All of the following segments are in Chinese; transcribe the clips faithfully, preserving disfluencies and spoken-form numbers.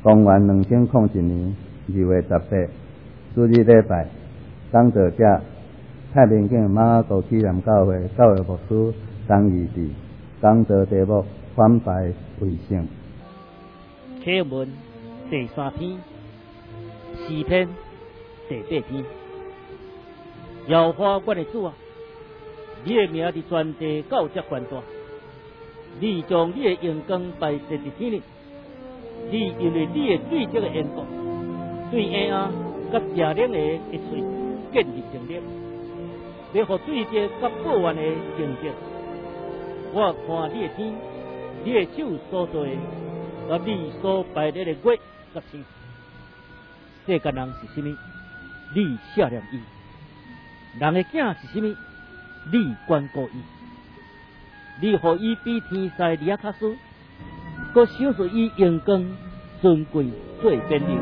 公元两千零一年二月十八，主日礼拜，讲道者太平境马雅沟纪念教会教会牧师张义志，讲道题目反败为胜。 启文第三篇，诗篇第八篇。耶和华我的主啊，你的名伫全地到这宽大，你将你的阳光摆设伫天里，你因为你的对这个缘故，对婴儿甲邪灵的一喙建立成立，要互对这甲保安的成绩。我看你的天，你的手所做的，甲你所摆列的月甲星，世间人是甚么？你赦念伊；人的囝是甚么？你关顾伊。你互伊比天使利亚卡斯，搁享受伊阳光尊贵做边流。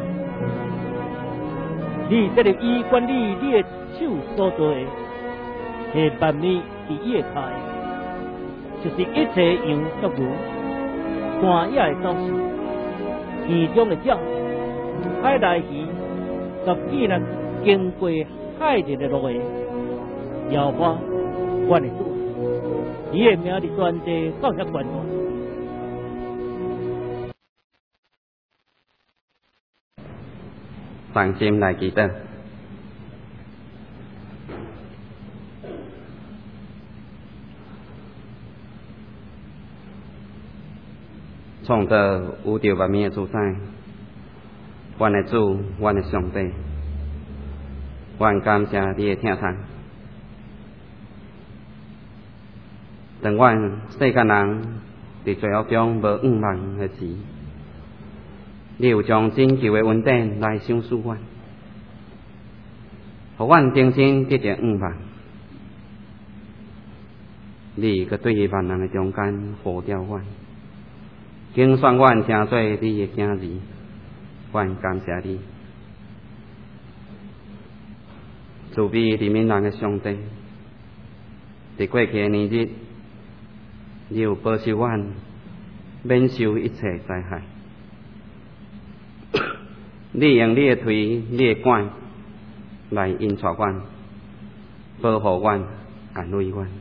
你责任伊管理你的手所做的，下万米伫伊的脚，就是一切羊甲牛，山野的走兽，田中的鸟，海内鱼，甲既然经过海里的路的，摇花，我的主，你的名伫全地到这关大。 放心来祈祷，创造宇宙万物的主宰，阮的主，阮的上帝，阮感谢你的疼痛。当阮世间人伫罪恶中无仰望的时，你有将拯救的恩典来赏赐阮，互阮重新得着仰望。你搁对万人的中间呼召阮，竞选阮成做你的囝儿，阮感谢你。慈悲怜悯人的上帝，伫过去的年日，你有保守阮免受一切灾害。你用你的腿、你的管来引带阮，保护阮、安慰阮。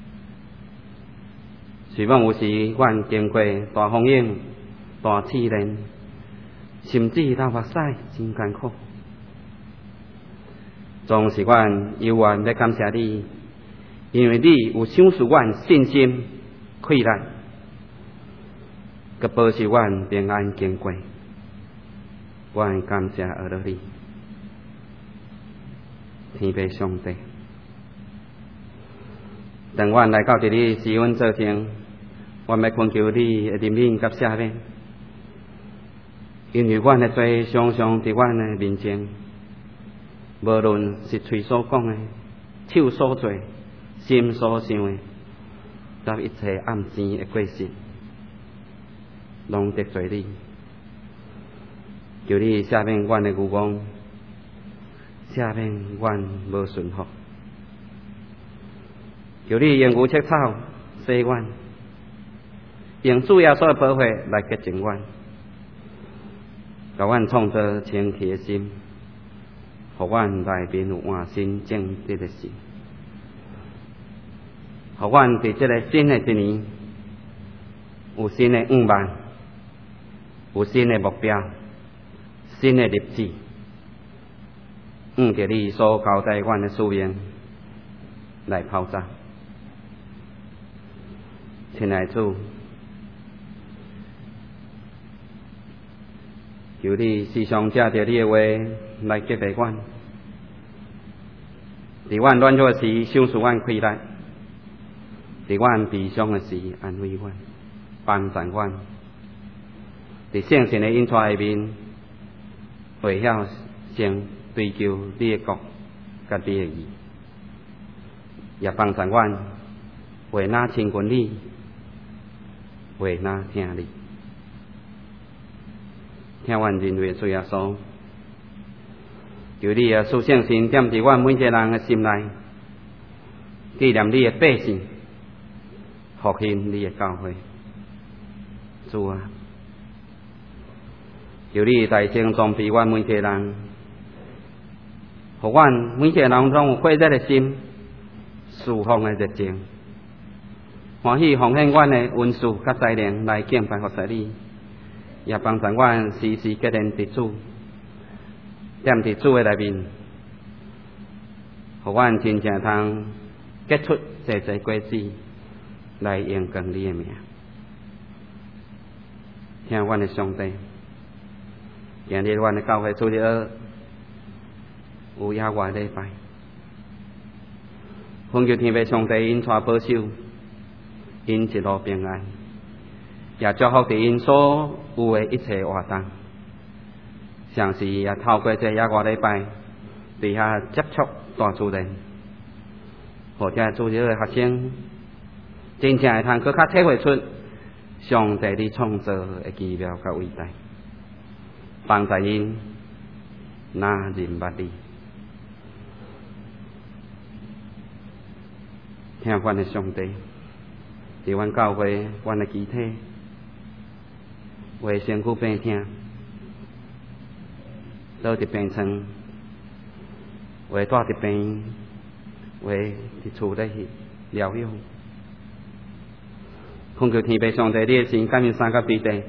虽然有时阮经过大风影、大试炼，甚至流目屎真艰苦，总是阮犹原要感谢你，因为你有赏赐阮信心、气力，佮保守阮平安经过。阮感谢阿罗你，天父上帝。当阮来到这里施恩做前，阮要恳求你的怜悯甲赦免，因为阮的罪常常伫阮的面前，无论是嘴所讲的、手所做、心所想的，甲一切暗生的过失，拢得罪你。求你赦免阮的愚妄，赦免阮无顺服。求你用牛切草洗阮，用主耶稣的宝血来洁净阮，甲阮创造清气的心，互阮内面有换新正直的心，互阮伫这个新的一年有新的愿望，有新的目标。新的日子，按着你所交代阮的使命来跑走。亲爱的主，求你时常借着你的话来激励阮，伫阮软弱时赏赐阮气力，伫阮悲伤的时安慰阮、帮助阮，伫圣神的引带下面。会晓先追求你的国，甲你的义，也帮助阮为哪亲近你，为哪听你，听阮认为主耶稣，求你啊，赐圣神点伫阮每一个人的心内，纪念你的百姓，复兴你的教会，主啊。 求你大声装备阮每一个人，互阮每一个人拢有火热的心，释放的热情，欢喜奉献阮的温素甲才能来敬拜服侍你，也帮助阮时时结连伫主，踮伫主的内面，互阮真正通结出济济果子来荣光你的名。听阮的上帝，今日阮的教会主日学有野外礼拜，恳求天父上帝因带保守，因一路平安，也祝福伫因所有的一切活动。上时也透过这野外礼拜，伫遐接触大自然，或者主日的学生真正会通更较体会出上帝的创造的奇妙甲伟大，帮助因那认捌你。听阮的上帝，伫阮教会，阮的肢体，为身躯病痛，倒伫病床，为住伫病，为伫厝咧疗养。恳求天父上帝，你的神感应三甲地地，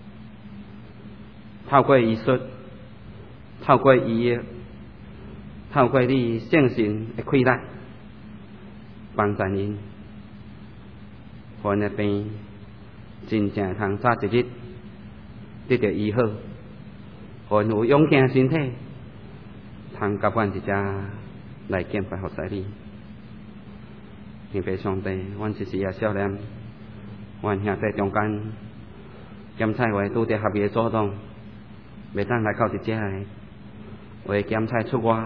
透过医术，透过医药，透过你圣神的开来，帮助因，互因的病真正通早一日得到医好，互因有勇健的身体，通甲阮一只来敬拜服侍你。天父上帝，阮一时也少年。阮兄弟中间，检菜话拄着合约阻挡，袂当来到一遮个，为检菜出外，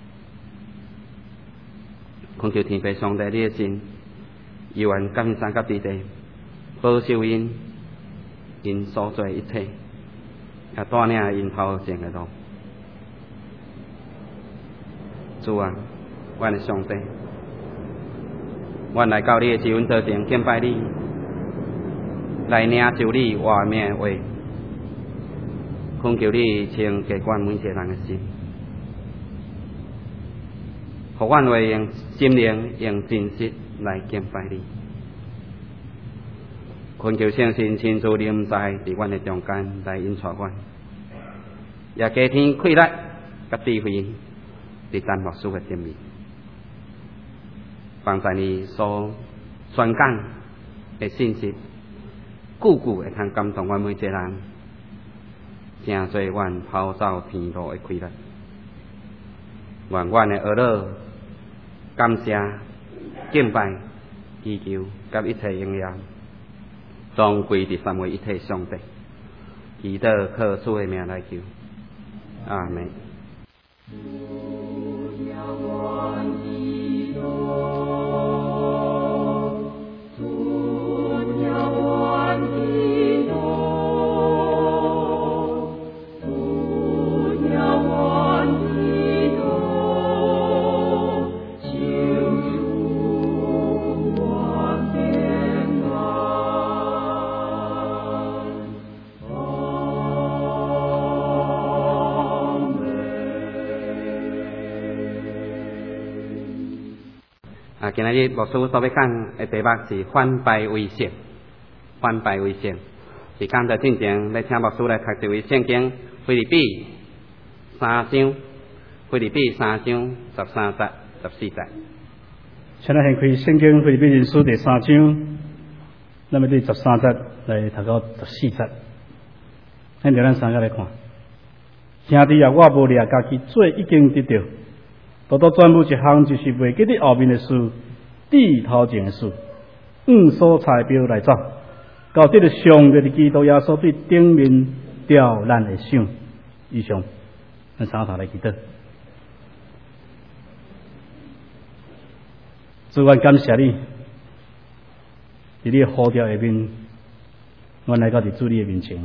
恳求天父上帝你的神，犹原感应三甲地地，保守因，因所做一切，也带领因头前的路。主啊，阮的上帝，阮来到你的救恩桌前敬拜你。来领受你话命的话，恳求你清洁阮每一个人的心，互阮会用心灵用真实来敬拜你。恳求圣神亲自临在伫阮的中间来引带阮，也加添气力甲智慧，伫咱牧师的前面，帮助你所宣讲的信息。久久会通感动阮每一个人，正做阮跑走天路的开力。愿阮的儿女感谢、敬拜、祈求，甲一切荣耀，拢归伫三位一体上帝。祈祷靠主的名来求，阿门。啊，今日牧师所要讲的题目是反败为胜，反败为胜。是讲到进前来请牧师来读一位圣经，腓立比三章，腓立比三章十三节、十四节。 现在先开圣经腓立比人书第三章，那么第十三节来读到十四节。咱就咱三个来看。兄弟啊，我无掠家己做已经得到。多多全部一项就是袂记伫后面的事，低头前的事，按所裁标来走，到这个上帝的基督耶稣对顶面吊咱的想以上，咱三头来祈祷。主，阮感谢你，伫你呼召下面，阮来到伫主你的面前，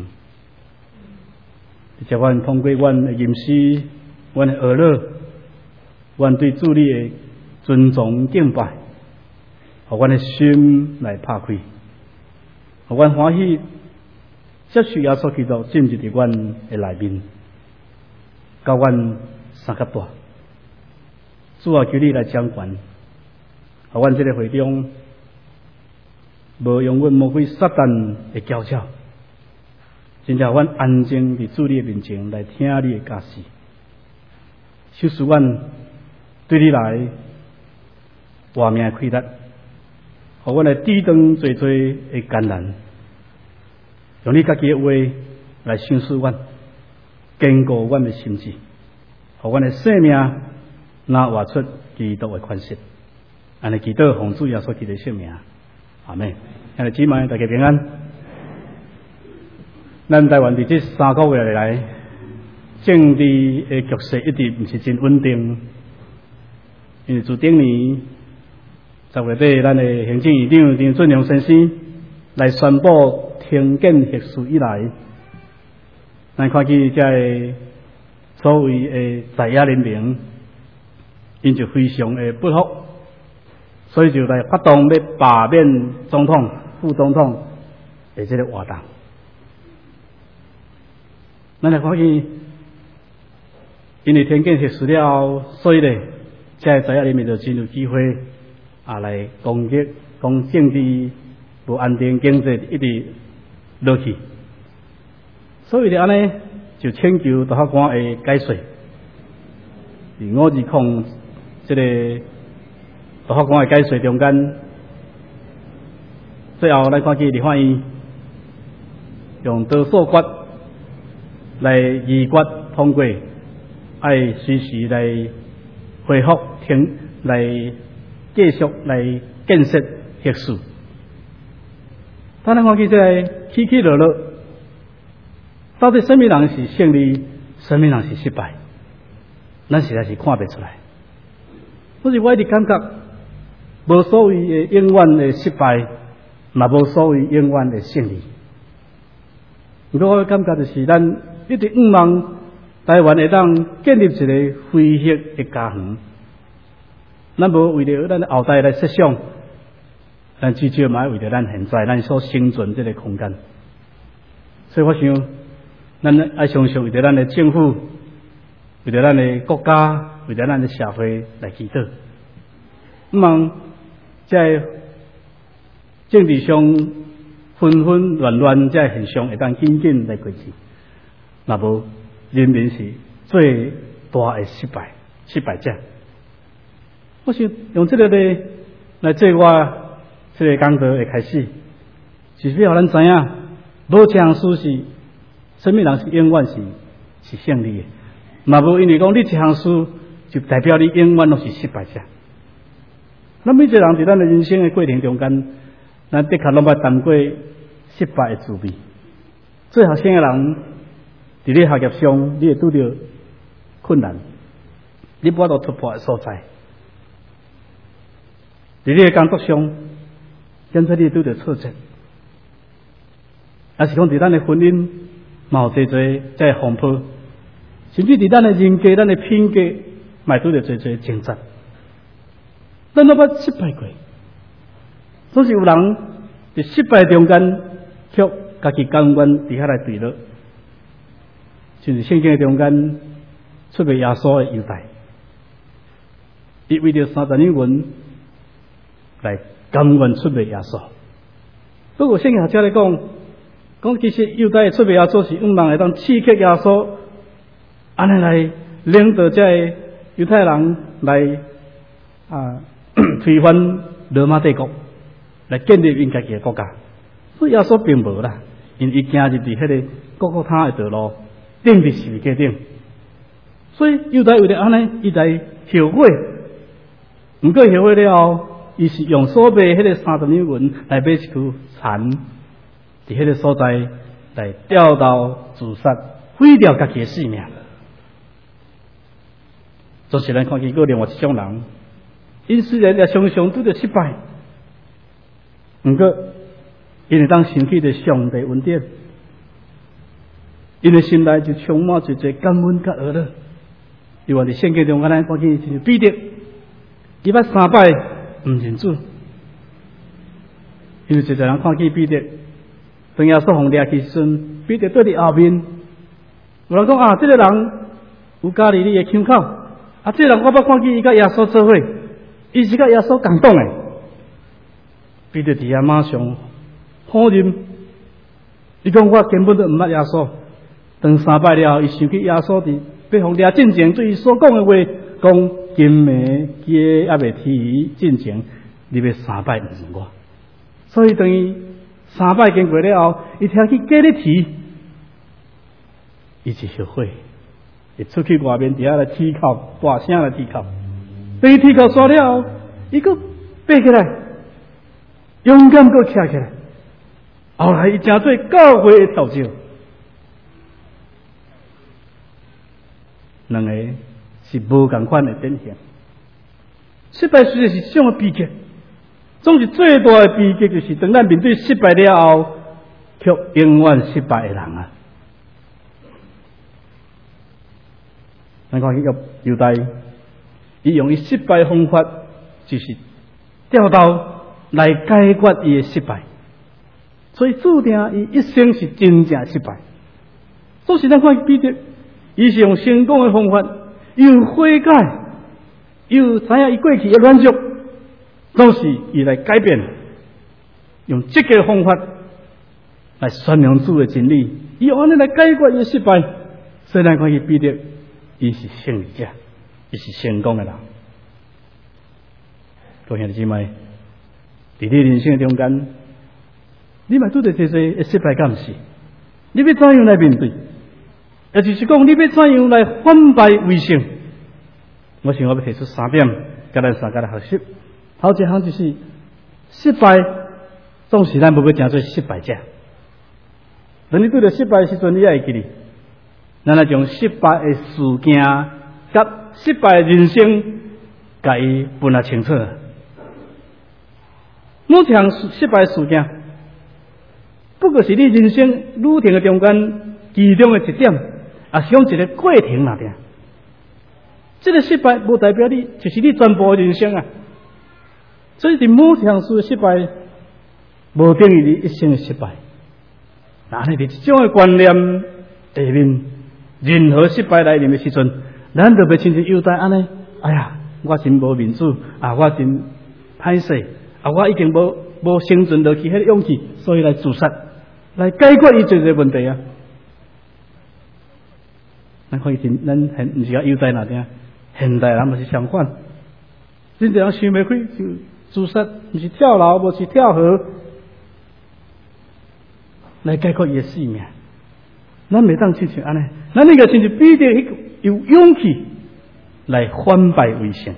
而且阮通过阮的吟诗，阮的学乐。阮对主你的尊重敬拜，互阮的心来拍开，互阮欢喜接受耶稣基督进入伫阮的内面，甲阮三甲大。主啊，求你来掌权，互阮这个会中无用阮魔鬼撒旦的搅扰，真正阮安静伫主你的面前来听你的教示，修使阮对你来活命开力，互阮来抵挡最最的艰难。用你家己的话来修饰阮，坚固阮的心智，互阮的生命若活出基督的款式。安尼祈祷奉主耶稣基督的圣名，阿门。兄弟姊妹，大家平安。咱台湾伫这三个月来，政治的局势一直毋是真稳定，因为自顶年十月底，咱的行政院长张俊良先生来宣布停建核四以来，咱看见这所谓的在野人民，因就非常的不服，所以就来发动要罢免总统、副总统的这个活动。咱来看见，因为停建核四了，所以呢，这在野人民就真有机会啊来攻击、讲政治不安定、经济一直落去，所以就安尼就请求大法官的解释。伫五二控这个大法官的解释中间，最后来看见立法院用多数决来议决通过，爱随时来恢复停来继续来建设核四。咱来看见这个起起落落，到底什么人是胜利，什么人是失败，咱实在是看不出来。所以我一直感觉，无所谓的永远的失败，也无所谓永远的胜利。不过我感觉就是咱一直希望台湾会当建立一个非核的家园，咱无为了咱后代来设想。但至少嘛，为着咱现在咱所生存这个空间，所以我想，咱爱常常为着咱的政府，为着咱的国家，为着咱的社会来祈祷。希望在政治上纷纷乱乱这现象会当紧紧来过去，那无人民是最大的失败失败者。我想用这个呢来做我。这个讲道会开始，是要咱知影，无一项事是什么人是永远是是胜利的，嘛无因为讲你一项事就代表你永远都是失败者。咱每一个人在咱的人生的过程中间，咱的确拢捌谈过失败的滋味。做学生的人，伫咧学业上，你会拄到困难，你无法度突破的所在，伫你的工作上。现在你拄着挫折，也是讲伫咱的婚姻，嘛有侪侪在风波，甚至伫咱的人格、咱的品格，嘛拄着侪侪挣扎。咱都捌失败过，总是有人伫失败中间，却家己甘愿伫遐来对落，甚至圣经中间出卖耶稣的犹太，伊为着三十两银来。甘愿出卖耶稣。不过圣经学者来讲，讲其实犹太出卖耶稣是希望会当刺激耶稣，安尼来领导这犹太人来啊推翻罗马帝国，来建立因家己的国家。所以耶稣并无啦，因伊行入伫迄个各各他的道路，顶伫十字架顶。所以犹太为了安尼，伊在后悔，毋过后悔了后。伊是用所卖迄个三十两银来买一颗蚕，伫迄个所在来吊刀自杀，毁掉家己的性命。就是咱看见过另外一种人，因虽然也常常拄着失败，毋过因会当想起着上帝恩典，因的心内就充满一个感恩甲乐。因为伫圣经中，咱看见就是彼得，伊捌三摆。唔认主，因为一个人看见彼得，当耶稣红掠去时阵， 彼得对伫后面，有人讲啊，这个人有家己你的腔口，啊，这个人我捌看见伊甲耶稣做伙，伊是甲耶稣共党的。彼得伫遐马上否认，伊讲我根本都毋捌耶稣。当三拜了后，伊想起耶稣伫被皇帝进前对伊所讲的话，讲今暝鸡还未啼进前，你要三拜毋是我。所以等于三拜经过了后，伊听起鸡咧啼，伊就后悔，伊出去外面伫遐来啼哭，大声来啼哭。等伊啼哭煞了后，伊佫爬起来，勇敢佫徛起来。后来伊成做教会的头照。两个是无共款的典型。失败虽然是一种悲剧，总是最大的悲剧就是当咱面对失败了后，却永远失败的人啊！咱看迄个犹大，伊用伊失败的方法，就是调刀来解决伊的失败，所以注定伊一生是真正失败。所以咱看彼得。伊是用成功的方法，又悔改，又知影伊过去的软弱，都是伊来改变，用积极的方法来宣扬主的真理，伊用安尼来解决伊的失败。所以咱看伊彼得，伊是胜利者，伊是成功的人。各位兄弟姊妹，伫你人生的中间，你嘛拄着这些的失败感是？你要怎样来面对？也就是讲，你要怎样来反败为胜？我想我要提出三点，甲咱大家来学习。头一项就是失败，总是咱无要成做失败者。当你对着失败的时阵，你也会记哩。咱来将失败的事件甲失败的人生，甲伊分啊清楚。每一项失败的事件，不过是你人生旅程的中间其中的一点。啊，是讲一个过程那点，这个失败无代表你就是你全部的人生啊。所以，伫某项事的失败，无等于你一生的失败。那你伫这种的观念下面，任何失败来临的时阵，咱就袂亲像犹大安尼。哎呀，我真无面子啊，我真歹势啊，我已经无无生存落去迄个勇气，所以来自杀，来解决伊这个问题啊。咱看以前，咱现毋是讲犹大那点，现代人嘛是相反。真正人想袂开就自杀，毋是跳楼，无是跳河，来解决伊的性命。咱袂当亲像安尼，咱应该亲像彼得迄个有勇气来反败为胜。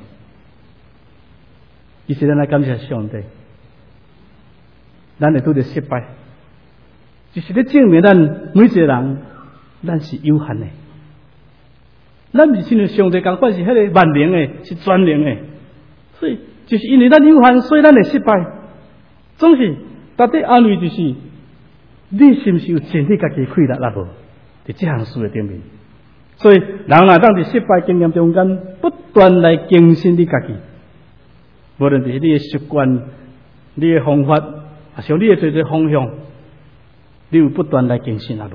于是咱来感谢上帝，咱会拄着失败，就是咧证明咱每一个人，咱是有限的。咱毋是亲像上帝共款是迄个万能的，是全能的，所以就是因为咱有限，所以咱会失败。总是值得安慰，就是你是毋是有尽你家己的气力啦？无伫这项事的顶面，所以人若当伫失败经验中间不断来更新你家己，无论是你的习惯、你的方法，还是你的做做方向，你有不断来更新啦？无？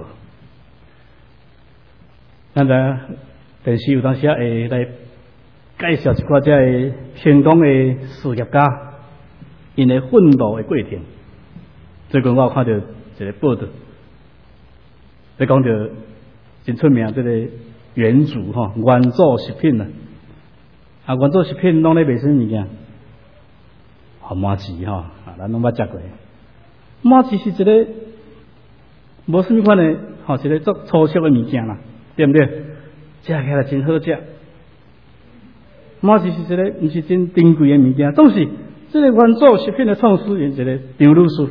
咱在电视有当时也会来介绍一寡这个成功的事业家，因的奋斗的过程。最近我有看到一个报道，在讲到真出名这个原主哈原祖食品啊，啊原祖食品拢咧卖什么物件？啊麻糍哈，啊咱拢捌食过。麻糍是一个无什么款的，吼一个足粗俗的物件啦，对不对？食起来真好食。麻糍是一个毋是真珍贵的物件，总是这个原祖食品的创始人一个张女士，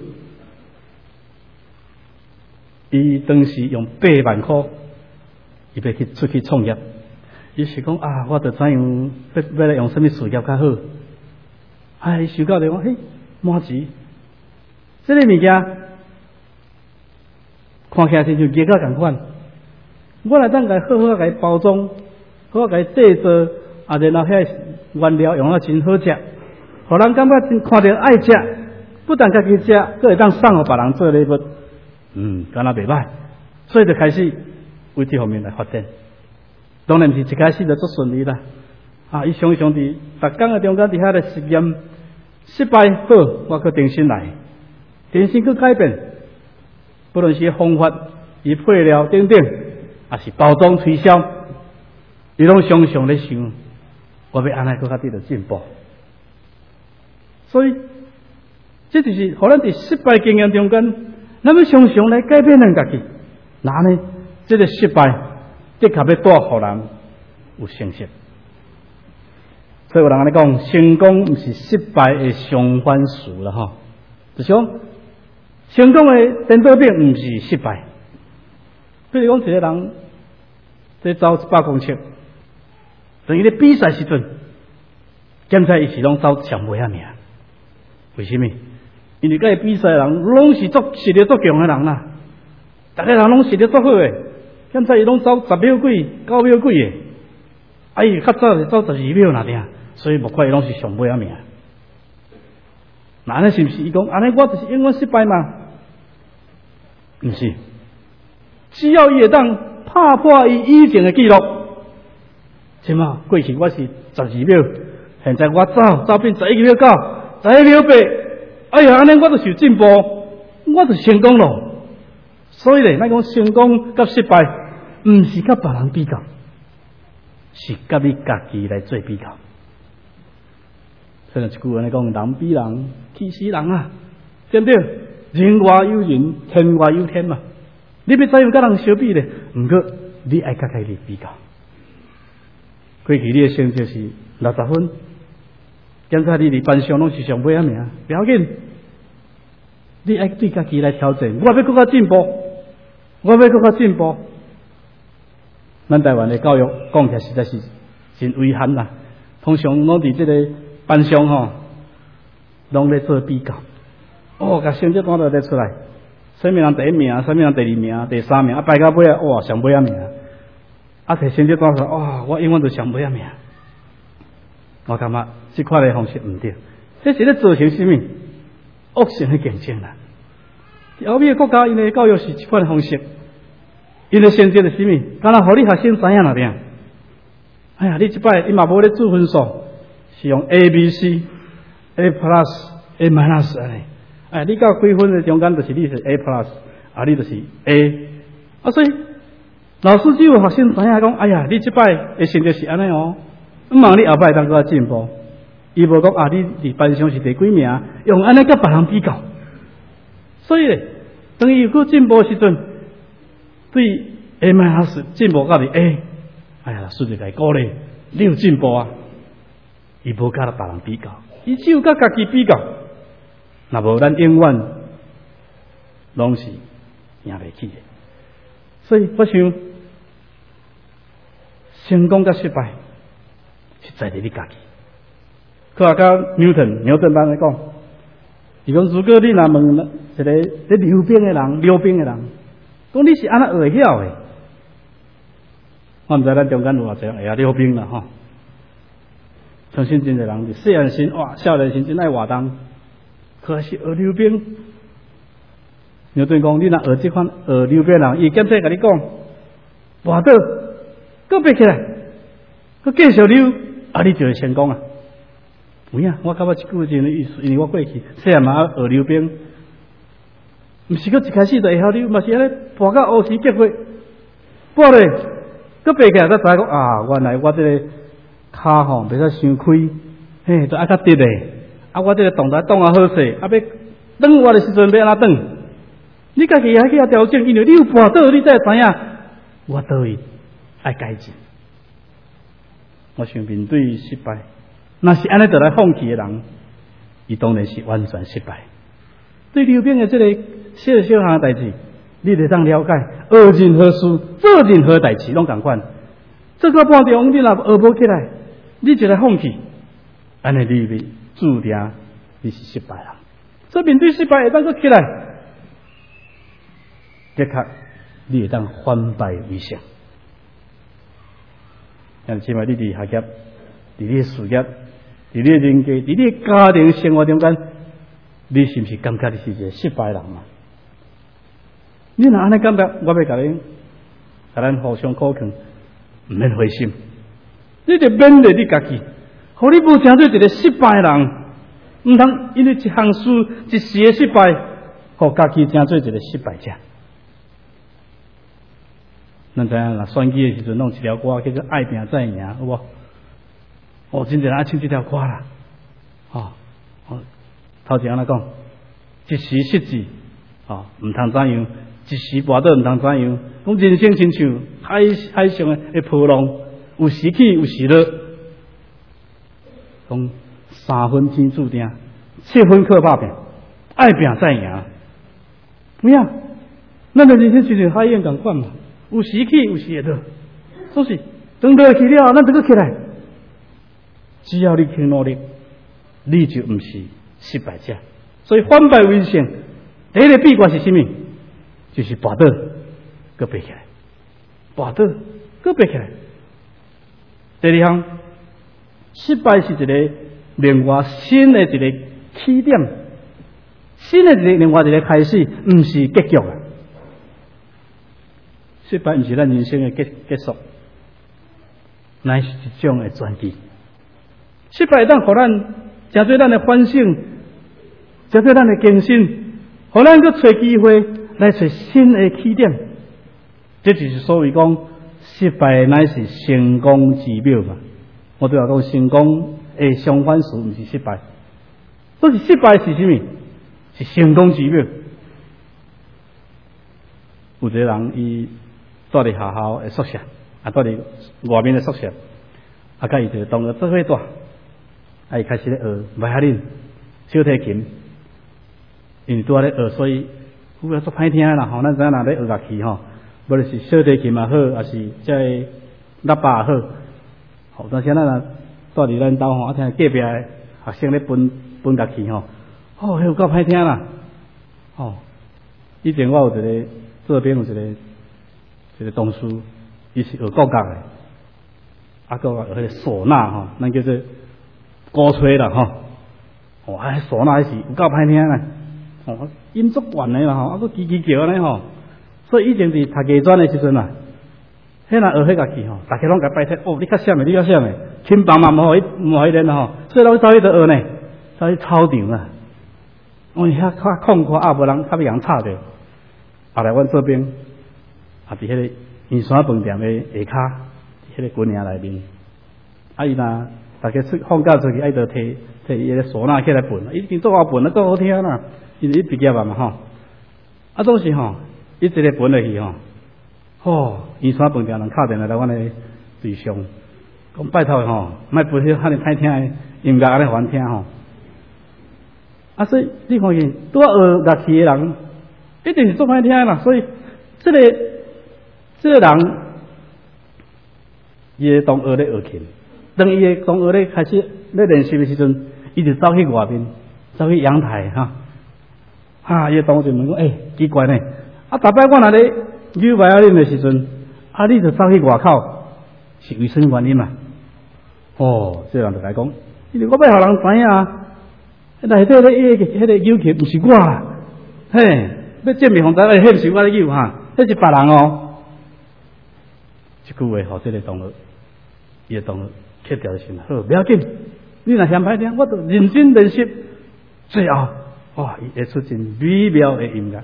伊当时用八万块，伊要去出去创业。伊是讲啊，我着怎样要要来用什么事业较好？哎，伊想到就讲，嘿，麻糍，这个物件看起来亲像鸡仔共款。我来当甲好好甲伊包装，好好甲伊制作，啊，然后遐原料用啊真好食，互人感觉真看着爱食，不但家己食，佫会当送互别人做礼物。嗯，敢若袂歹。 所以就开始为这方面来发展。当然不是一开始就做顺利啦，啊，伊常常伫逐工的中间伫遐来实验，失败好，我去重新来，重新去改变，不论是方法、伊配料等等，也是包装推销，伊拢常常咧想，我要安尼搁较得到进步。所以，这就是互咱伫失败经验中间，咱要常常来改变咱家己。那呢，这个失败的确要带互人有成绩。所以有人安尼讲，成功毋是失败的相反词啦，吼。就像成功的颠倒点毋是失败。比如讲，一个人在走一百公尺，等于咧比赛时阵，检查伊是拢走上尾啊名。为什么？因为甲伊比赛的人拢是足实力足强的人啦，逐个人拢实力足好诶。检查伊拢走十秒几、九秒几诶，啊伊较早是走十二秒那点，所以无怪伊拢是上尾啊名。那安尼是毋是？伊讲安尼我就是永远失败嘛？毋是，只要伊会当打破伊以前的记录，即嘛过去我是十二秒，现在我走走变十一秒九。十一秒八，哎呀，安尼我就是有进步，我就成功咯。所以咧，咱讲成功甲失败，毋是甲别人比较，是甲你家己来做比较。所以一句安尼讲，人比人，气死人啊，对不对？人外有人，天外有天嘛。你要怎样甲人相比咧？毋过你爱甲家己比较。过去你的成绩是六十分。检查你伫班上拢是上尾啊名，不要紧。你爱对家己来挑战，我要更加进步，我要更加进步。咱台湾的教育讲起来实在是真遗憾啦。通常拢伫这个班上吼，拢咧做比较。哦，甲成绩单都得出来，什么人第一名，什么人第二名、第三名，啊排到尾啊，哇上尾啊名，啊摕成绩单出来，哇我永远都上尾啊名。我感觉这款的方式唔对，这是咧造成什么恶性的竞争啦？欧美的国家因为教育是这款的方式，因的先进是什么？敢若互你学生知影哪点？哎呀，你这摆你嘛无咧做分数，是用 A、B、C、A plus、A minus 安尼。哎，你到几分的中间就是你是 A plus， 啊，你就是 A。啊，所以老师只有学生知影讲，哎呀，你这摆的成绩是安尼哦。毋望你后摆当搁进步，伊无讲啊，你伫班上是第几名，用安尼甲别人比较，所以咧，当伊有个进步时阵，对 A 麦是进步到伫 A， 哎呀，顺着来鼓励，你有进步啊，伊无甲别人比较，伊只有甲家己比较，若无咱永远拢是赢袂起的。所以我想，成功甲失败。是在乎你家己。佢话甲牛顿牛顿班来讲，伊讲如果你若问一个咧溜冰的人，溜冰的人，讲你是安怎学晓的？我毋知咱中间有偌济人会晓溜冰啦吼。相信真侪人是细汉时哇，少年时真爱活动，可是学溜冰。牛顿讲，你若学这款学溜冰人，伊检测甲你讲，滑倒，搁爬起来，搁继续溜。啊！你就会成功啊！有影，我感觉这句真有意思，因为我过去细汉嘛学溜冰，毋是佮一开始就会晓溜，嘛是安尼跋到乌丝结伙，跋咧，佮爬起来才知讲啊，原来我这个骹吼袂使伤开，嘿，都爱较直咧。啊，我这个动作动啊好势，啊要转我的时阵要安怎转？你家己还去遐调整，因为你有跋倒，你才会知影我倒位爱改进。我想面对失败，若是安尼就来放弃的人，伊当然是完全失败。对溜冰的这个小小项的代志，你得当了解，学任何事，做任何代志拢共款。做到半中，你若学无起来，你就来放弃，安尼你咪注定你是失败人。所以面对失败会当佫起来，的确你会当反败为胜。像起码你伫学业、伫你的事业、伫你的人际、伫你的家庭生活中间，你是毋是感觉你是一个失败人嘛？ 你若安尼感觉，我要甲恁，甲咱互相鼓劝，毋免灰心。你着勉励你家己，互你无成做一个失败的人，毋通因为一项事、一时的失败，互家己成做一个失败者。咱知影啦，选举的时阵，弄一条歌叫做《爱拼再赢》，有无？哦，真侪人爱唱这条歌啦。哦，哦，头前安尼讲，一时失志，哦，毋通怎样；一时跋倒，毋通怎样。讲人生亲像海海上的波浪，有时起，有时落。讲三分天注定，七分靠打拼，爱拼再赢。有影？咱的人生就像海洋共款嘛。有时起，有时会落，所以等落去了，咱就搁起来。只要你肯努力，你就毋是失败者。所以反败为胜，第一个秘诀是什么？就是跋倒，搁爬起来；跋倒，搁爬起来。第二项，失败是一个另外新的一个起点，新的一个另外一个开始，毋是结局啊。失败毋是咱人生的结结束，乃是一种的转机。失败当互咱真做咱的反省，真做咱的更新，互咱去找机会来找新的起点。这就是所谓讲，失败乃是成功之妙嘛。我对话讲，成功的相反词毋是失败，所以失败是什么？是成功之妙。有一个人伊。住伫学校的宿舍，啊，住伫外面的宿舍，啊，甲伊一个同学做伙住，啊，伊开始咧学迈哈林小提琴，因为拄仔咧学，所以有啊足歹听啦吼。咱知影若咧学乐器吼，无论是小提琴也好，还是即个喇叭也好，吼，但是咱若住伫咱兜吼，啊，听隔壁的学生咧分分乐器吼，哦，迄有够歹听啦，哦，以前我有一个这边有一个。一个同事，伊是学国乐的，啊，个学迄个唢呐吼，咱叫做鼓吹啦吼。哦，啊，唢呐是有够歹听啦，哦，音足悬的啦吼，啊，个叽叽叫安尼吼。所以以前伫读艺专的时阵啊，迄若学迄乐器吼，大家拢甲拜托，哦，你较闪的，你较闪的，亲帮忙无伊无伊练吼，所以拢走去倒学呢，走去操场啊。哦，遐较空旷，啊，无人较被人吵着。后来阮这边。啊！伫迄个圆山饭店的下骹，迄个军营内面，啊伊若大家出放假出去，爱着摕摕伊个唢呐起来歕，伊经做啊歕啊，够好听啦。因为伊毕业啊嘛吼，啊总是吼，伊一个歕落去吼，吼圆山饭店人敲电话来阮的对象，讲拜托吼，莫歕迄遐尼歹听的音乐安尼互阮听吼。啊，所以你看见拄啊学乐器的人，一定是做歹听啦。所以这个。这个人，伊个同学咧学琴，当伊个同学咧开始咧练习的时阵，伊就走去外面，走去阳台哈，哈，伊个同学就问讲：，诶、欸，奇怪呢，啊，逐摆我若咧溜迈阿林的时阵，啊，你就走去外口，是为什么原因嘛？哦，这个人就来讲，因为我要互人知影，内底咧迄个迄个扭琴毋是我，嘿，要证明互大家，迄毋是我咧扭哈，迄是别人哦。一句话，互这个同学，伊个同学切掉心，好，不要紧。你若嫌歹听，我就认真练习。最后，哇，伊会出真美妙的音乐。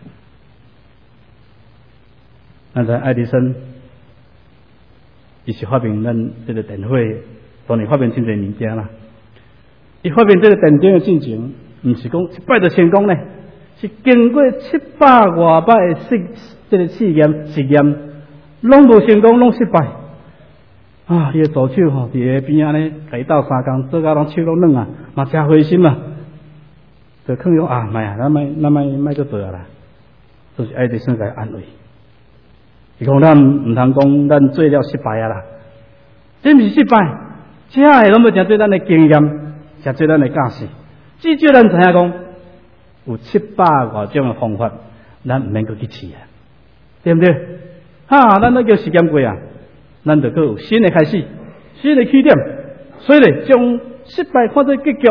咱知爱迪生，伊是发明咱这个电火，当然发明真侪物件啦。伊发明这个电灯的进程，毋是讲一摆就成功呢，是经过七百外摆的试这个试验实验。拢无成功，拢失败。啊，伊个助手吼，伫个边安尼，甲伊斗三工，做到拢手拢软啊，嘛真灰心啊。就劝伊讲啊，卖啊，咱卖咱卖卖去做啊啦。就是爱迪生甲伊安慰。伊讲咱毋通讲咱做了失败啊啦，这毋是失败，这个拢要诚做咱的经验，诚做咱的教示。至少咱知影讲，有七百外种的方法，咱毋免搁去试啊，对不对？哈，咱都叫实验过啊，咱就搁有新的开始，新的起点。所以咧，将失败看作结局，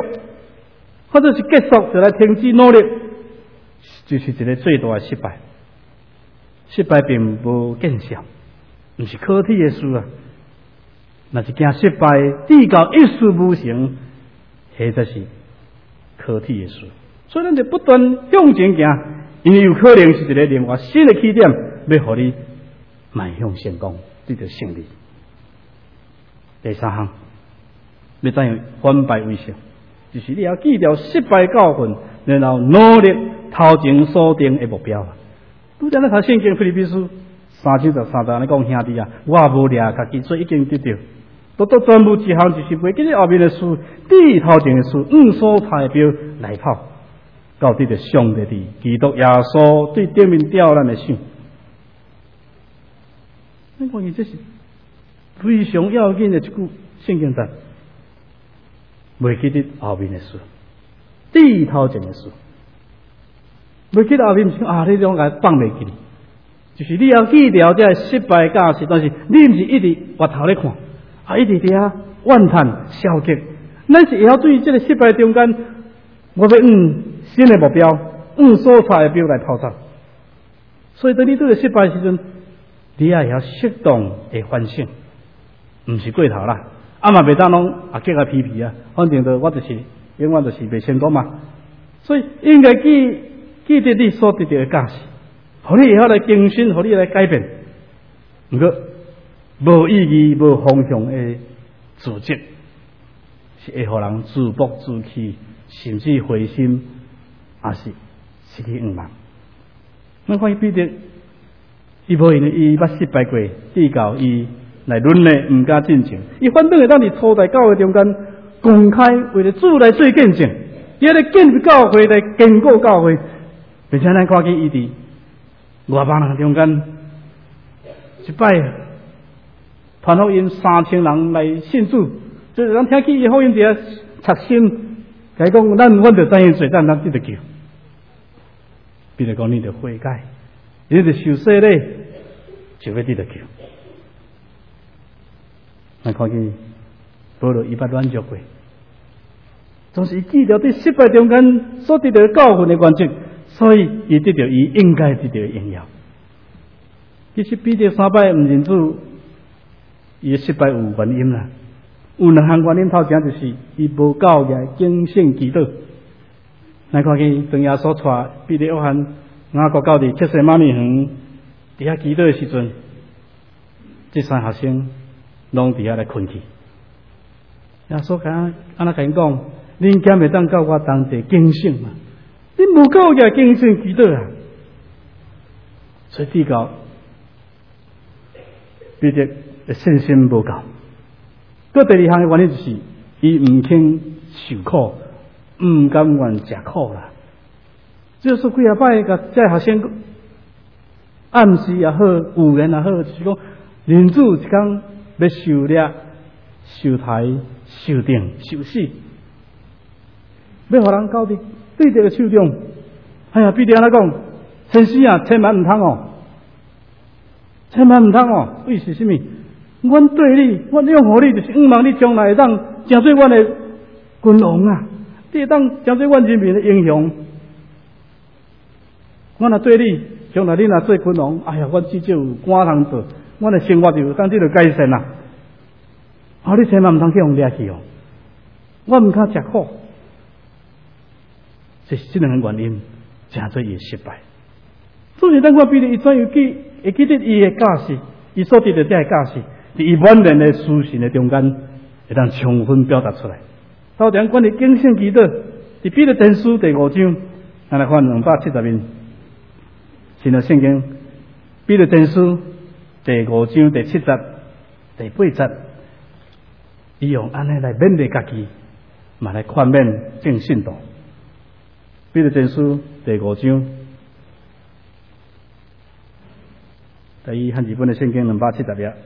或者是结束，就来停止努力，就是一个最大的失败。 失败并无见效，毋是可体的事啊。若是惊失败，至到一事无成，迄才是可体的事。所以咱就不断向前行，因为有可能是一个另外新的起点，要互你迈向成功，得到胜利。第三项，要怎样反败为胜，就是你要记住失败教训，然后努力头前所定的目标。拄则咱读圣经腓立比书三章十三章咧讲，兄弟啊，我无掠家己，所以已经得到。都都全部一项，就是袂记咧后面的事，低头前的事，按所猜标来跑，到底着上帝伫基督耶稣对顶面吊咱的想。你看见这是非常要紧的一句圣经节，袂记咧后面的事，低头前的事，袂记咧后面是啊，你种个放袂记，就是你要记了这失败假设，但是你毋是一直回头咧看。啊！一直伫遐怨叹消极，咱是会晓对这个失败中间，我要按新的目标，按所在的标来跑走。所以当你对个失败的时阵，你也会晓适当的反省，毋是过头啦。啊嘛袂当拢啊激啊皮皮啊，反正就我就是永远就是袂成功嘛。所以应该记记得你所得到的价值，互你会晓来更新，互你来改变。毋过。无意义、无方向的自责，是会互人自暴自弃，甚至灰心，也是失去希望。咱看伊彼得，伊无因为伊捌失败过，至到伊来轮咧，毋敢进前。伊反倒会当伫初代教会中间公开为了主来做见证，伊咧建立教会来坚固教会，并且咱看见伊伫外邦人中间一摆。传福音三千人来信主，就是咱听起伊福音伫遐插心，甲伊讲，咱阮着知影罪，咱咱得救。比如讲，你着悔改，你着受洗礼，就要得着救。咱看见保罗伊捌软弱过，总是记着对失败中间所得到教训的原则，所以伊得到伊应该得到的荣耀。其实彼得三摆毋认主。伊失败有原因啦，有两项原因，头前就是伊无够个敬信基督。咱看见当耶稣带彼得、约翰、雅各到伫切西马尼园伫遐祈祷的时阵，这三学生拢伫遐来困去。耶稣甲安那甲因讲：，恁敢会当教我同齐敬信嘛？恁无够个敬信基督啊！所以至到彼得。信心无够，个第二项的原因就是伊毋肯受苦，毋甘愿食苦啦。就是几啊摆甲这学生暗示也好，有言也好，就是讲人主一天要受掠、受抬、受定、受死，要互人搞伫对这个手中。哎呀，彼得安尼讲，先生啊，千万毋通哦，千万毋通哦，为是甚物？阮对你，阮拥护你，就是希望你将来会当成做阮的君王啊！你会当成做阮人民的英雄。阮若对你，将来你若做君王，哎呀，阮至少有官通做，阮的生活就有当这个改善啦。啊，你千万毋通去互掠去哦！我毋敢食苦，这是这两个原因，真做伊失败。所以咱看彼得伊怎样记，会记得伊的价值，伊所得到这个价值。伫伊满人的书信的中间，会当充分表达出来。头前关于敬信基督，伫彼得前书第五章，咱来看两百七十面，新约圣经彼得前书第五章第七节、第八节，伊用安尼来勉励家己，嘛来劝勉正信徒。彼得前书第五章第一汉字本的圣经两百七十页。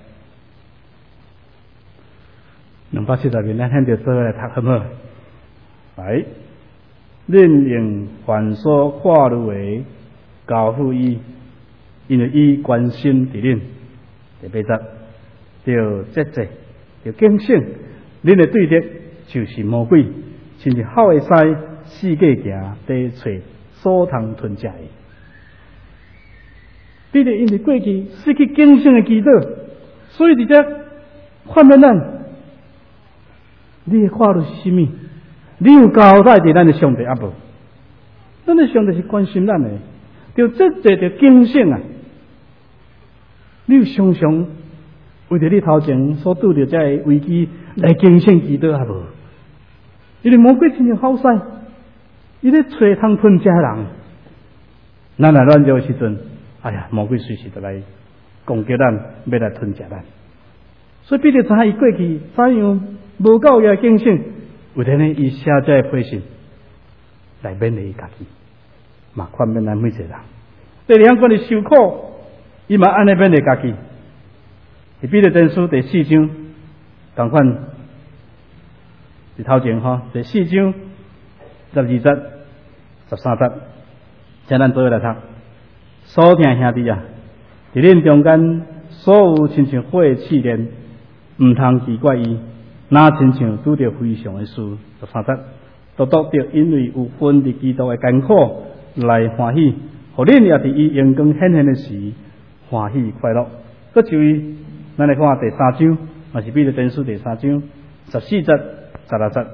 两百七十面，咱现在做来读好唔好？来，恁用凡所看入的交付伊，因为伊关心伫恁。第八节，着节制，着警醒，恁的对敌就是魔鬼，甚至好会使四界行，地找所通吞食的。 彼得因为过去失去敬虔的祈祷，所以伫遮反问咱：你的法律是什么？你有交代伫咱的上帝啊无？咱的上帝是关心咱的，就这这着警醒啊！你有常常为着你头前所拄着这个危机来警醒祈祷啊无？因为魔鬼真正好使，伊咧找通吞食人。咱来乱叫的时阵，哎呀，魔鬼随时就来攻击咱，要来吞食咱。所以彼得知影伊过去怎样无够个警醒，为着呢，伊写这个批信来勉励伊家己，嘛劝勉咱每一个人。第二项关于受苦，伊嘛安尼勉励家己。伫彼得前书第四章，同款伫头前吼，第四章十二节、十三节，请咱做伙来读。所听兄弟啊，伫恁中间所有亲像火的试炼，毋通奇怪伊，若亲像拄着非常的事。十三节，独独着因为有分伫基督的艰苦来欢喜，互恁也伫伊阳光显现的时欢喜快乐。搁就伊，咱来看第三章，也是彼得前书第三章十四节、十六节。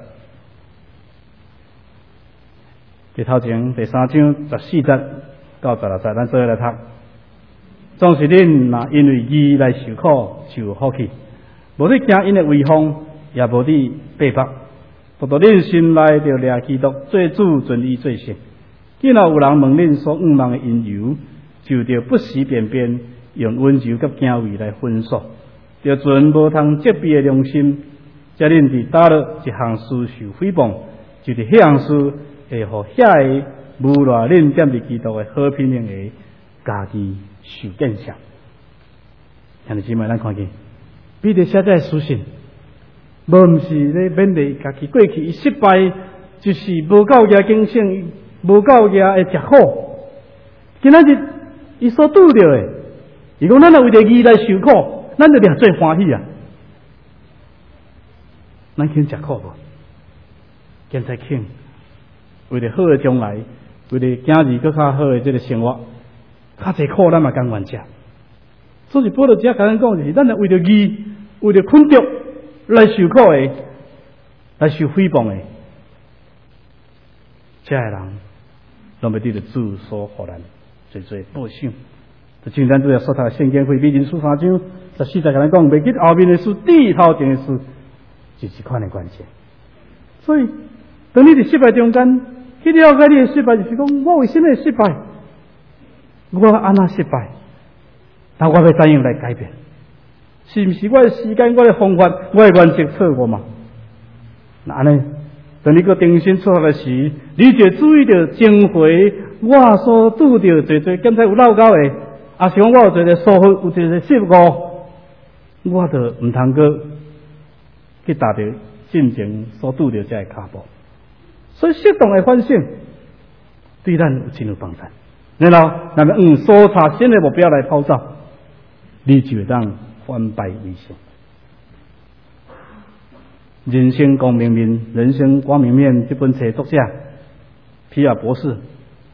伫头前第三章十四节到十六节，咱做伙来读。总是恁若因为义来受苦，就好气，无你惊因的威风，也无你背叛。独独恁心内就掠基督做主，尊伊做神。既然有人问恁所仰望的因由，就着不时便便用温柔甲敬畏来分数，着存无通责备的良心，才恁伫打落一项事受诽谤，就伫迄项事会互遐个无赖恁踮伫基督的好品行的家己受见效。兄弟姊妹，咱看见彼得写这书信，无毋是咧勉励家己过去伊失败，就是无够个警醒，无够个会食苦。今仔日伊所拄着的，伊讲咱若为着义来受苦，咱就掠最欢喜啊！咱肯食苦无？现在肯，为着好的将来，为着今日更较好的这个生活，较济苦咱嘛甘愿食。所以保罗只甲咱讲，就是咱若为着义，为着困着来受苦的，来受诽谤的，这个人，拢要得着主所互咱最最报赏。就像咱拄要说读圣经会比人书三章十四节甲咱讲，袂记后面的事，低头前的事，就是款的关系。所以，当你伫失败中间，去了解你的失败，就是讲我为什么会失败？我安那失败？那我要怎样来改变？是毋是我的时间、我的方法、我的原则错误嘛？那安尼，当你个重新出发的时，你就注意到前回我所拄着最最刚才有漏交的，啊是讲我有一个疏忽，有一个失误，我就毋通个去达到进前所拄着这个脚步。所以适当的反省，对咱有真有帮助。然后，那么嗯，所查新的目标来跑走，你就会当反败为胜。人生光明面，人生光明面这本册作者皮尔博士，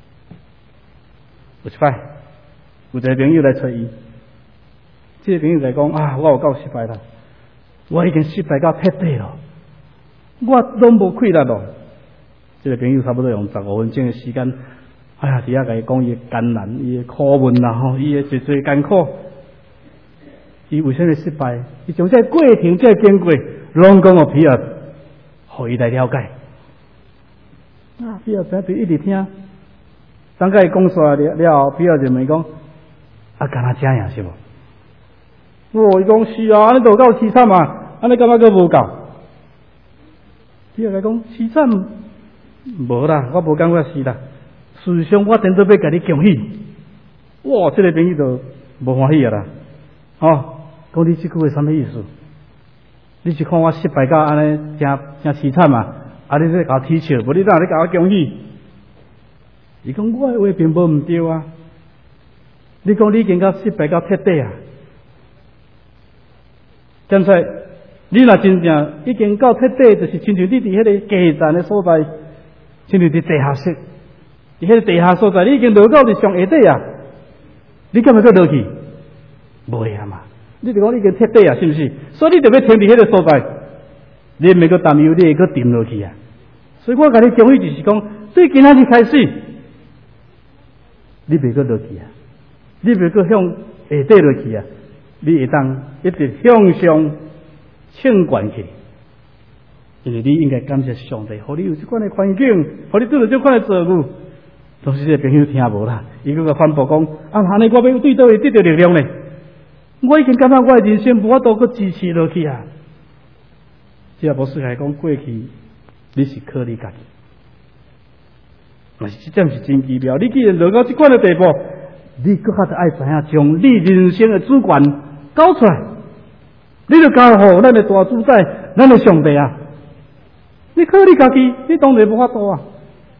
有一摆有一个朋友来找伊，这个朋友来讲啊，我有够失败啦，我已经失败到彻底了，我拢无气力咯。这个朋友差不多用十五分钟的时间，哎呀，底下甲伊讲伊的艰难，伊的苦闷啦吼，伊的最最艰苦，伊为什么失败？伊从这过程这经过，拢讲互皮尔，互伊来了解。啊，皮尔仔就一直听，等甲伊讲煞了了后，皮尔就问讲：啊，干那这样是无？哦，伊讲是啊，安尼都够凄惨啊，安尼感觉佫无够。皮尔来讲凄惨。无啦，我无感觉是啦。事实上，我真做要甲你恭喜。哇，这个朋友就无欢喜啊啦。哦，讲你这句话什么意思？你是看我失败到安尼，真真凄惨嘛？啊，你在搞踢笑，无你哪在搞我恭喜？伊讲我的话并无毋对啊。你讲你已经到失败到彻底啊？现在你若真正已经到彻底，就是亲像你伫迄个基站的所在。亲像伫地下室，伫迄个地下所在，你已经落到伫上下底啊！ 你敢要搁落去？袂啊嘛！你就讲你已经彻底啊，是不是？所以你就要停伫迄个所在，你袂搁担忧，你会搁沉落去啊。所以我甲你建议就是讲，对今仔日开始，你袂搁落去啊，你袂搁向下底落去啊，你会当一直向上升悬去。因为你应该感谢上帝，互你有这款的环境，互你做到这款的作物。当时这个朋友听无啦，伊搁个反驳讲：啊，安尼我要对倒会得到力量呢？我已经感觉我的人生无法度搁支持落去啊！这也无适合讲过去，你是靠你家己，但是这点是真奇妙。你既然落到这款的地步，你搁较得爱知影将你人生的主权交出来，你就交互咱的大主宰，咱的上帝啊！你靠你家己，你当然无法度啊！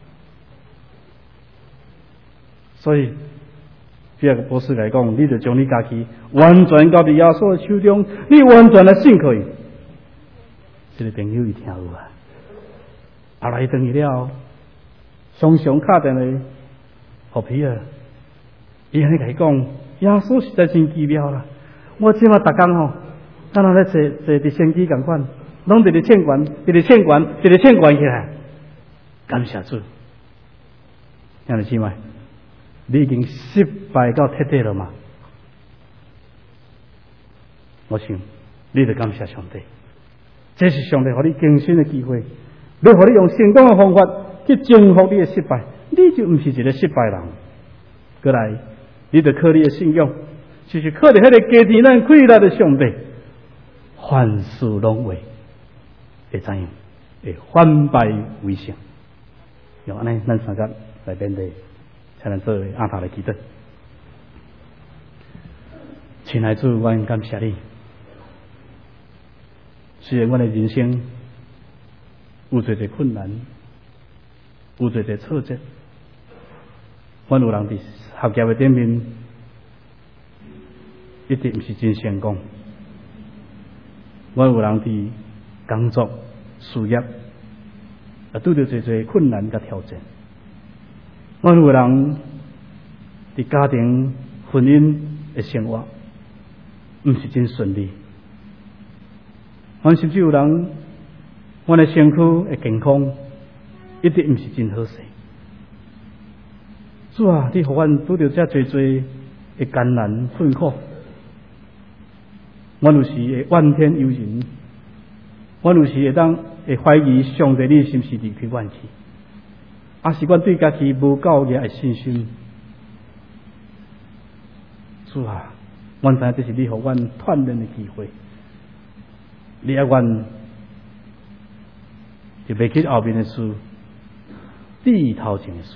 所以，这个博士来讲，你就将你家己完全交伫耶稣的手中，你完全来信靠伊。这个朋友伊听有啊，后来等伊了，常常敲电话，何必啊？伊安尼甲伊讲，耶稣实在真奇妙啦！我即马逐工吼，敢若咧坐坐伫圣机共款，拢伫咧欠悬，伫咧欠悬，伫咧欠悬起来。感谢主，兄弟姊妹。你已经失败到彻底了嘛？我想，你得感谢上帝，这是上帝给你更新的机会，要给你用成功的方法去征服你的失败，你就不是一个失败人。过来，你得靠你的信仰，就是靠着迄个加添咱快乐的上帝，凡事拢会会怎样？会反败为胜。用安尼，咱三个来面对。才能作为阿塔的基督。亲爱的主，我感谢你。虽然我的人生有侪侪困难，有侪侪挫折，我有人伫学业的顶面一直毋是真成功，我有人伫工作、事业啊，拄着侪侪困难甲挑战。我有人伫家庭、婚姻的生活，毋是真顺利。我甚至有人，我的身躯的健康，一直毋是真好势。主啊，你互阮拄着遮侪侪的艰难困苦，我有时会怨天尤人，我有时会当会怀疑上帝你是毋是离开阮去。啊，是阮对家己无够热的信心。主啊，阮知影这是你互阮锻炼的机会。你要阮就袂去后面的事，低头前的事。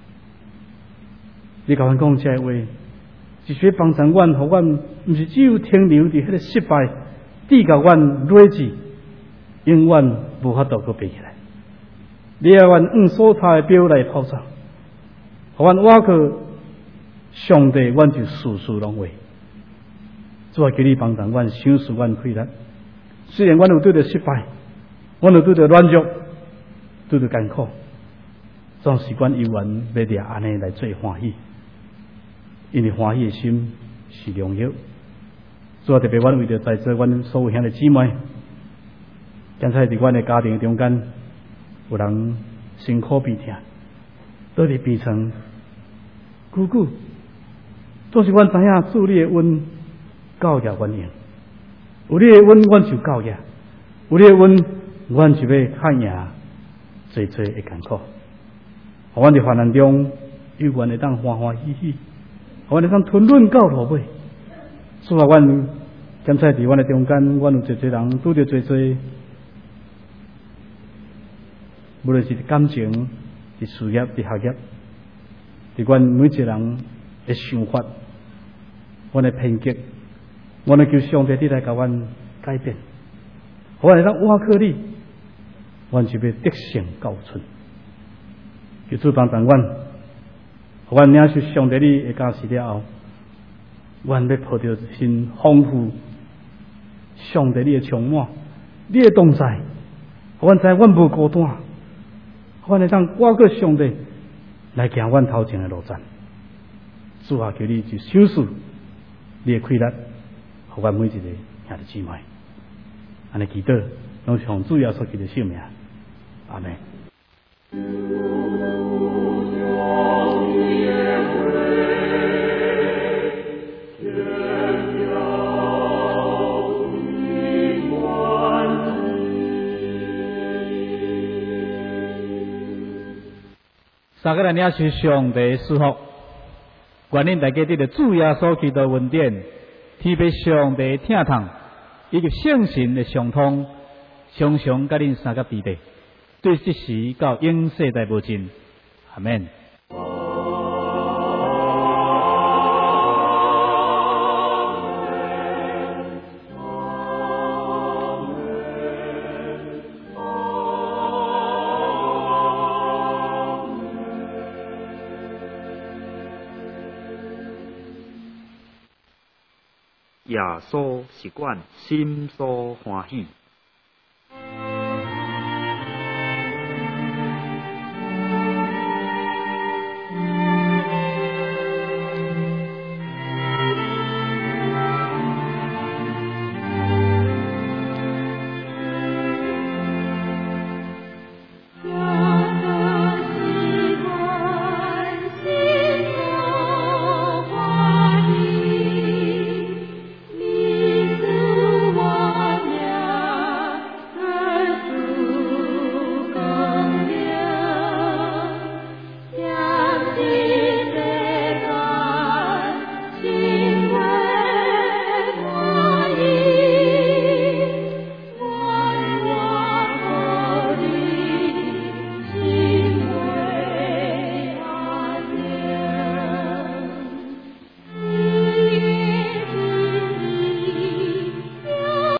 你甲阮讲这话，是要帮助阮，互阮毋是只有停留伫迄个失败，低甲阮累积，永远无法度搁爬起来。你要阮用所差的表来跑走，互阮挖去上帝，阮就事事拢会。主啊，求你帮助阮，赏赐阮快乐。虽然阮有拄着失败，阮有拄着软弱，拄着艰苦，总是阮犹原要掠安尼来做欢喜，因为欢喜的心是良药。主啊，特别阮为着在座阮所有兄弟姊妹，刚才伫阮的家庭中间。有人辛苦悲痛，倒伫病床久久，都是阮知影主你的恩教育阮用，有你的恩，阮就教育；有你的恩，阮就要看赢最最的艰苦。互阮伫患难中，有愿会当欢欢喜喜，互阮会当吞忍到落尾。主啊，阮刚才伫阮的中间，阮有侪侪人拄着侪侪。无论是感情、伫事业、伫学业，伫阮每一个人的想法、阮的偏激，阮来求上帝你来甲阮改变，互阮会当倚靠你，阮就要得胜到存。求主帮助阮，互阮领受上帝你的教示了后，阮要抱着真丰富上帝你的充满，你的同在，互阮知阮无孤单。阮会当挂过上帝来行阮头前的路站， 主啊，求你就收拾你的亏力，互阮每一个兄弟姊妹，安尼祈祷，拢是奉主耶稣基督的圣名，阿门。 三个人领受上帝祝福，愿恁大家得到主耶稣基督的恩典，天父上帝疼痛，以及圣神的相通，常常甲恁三个彼得，对即时到永世代无尽，阿门。 耶稣是阮心所欢喜。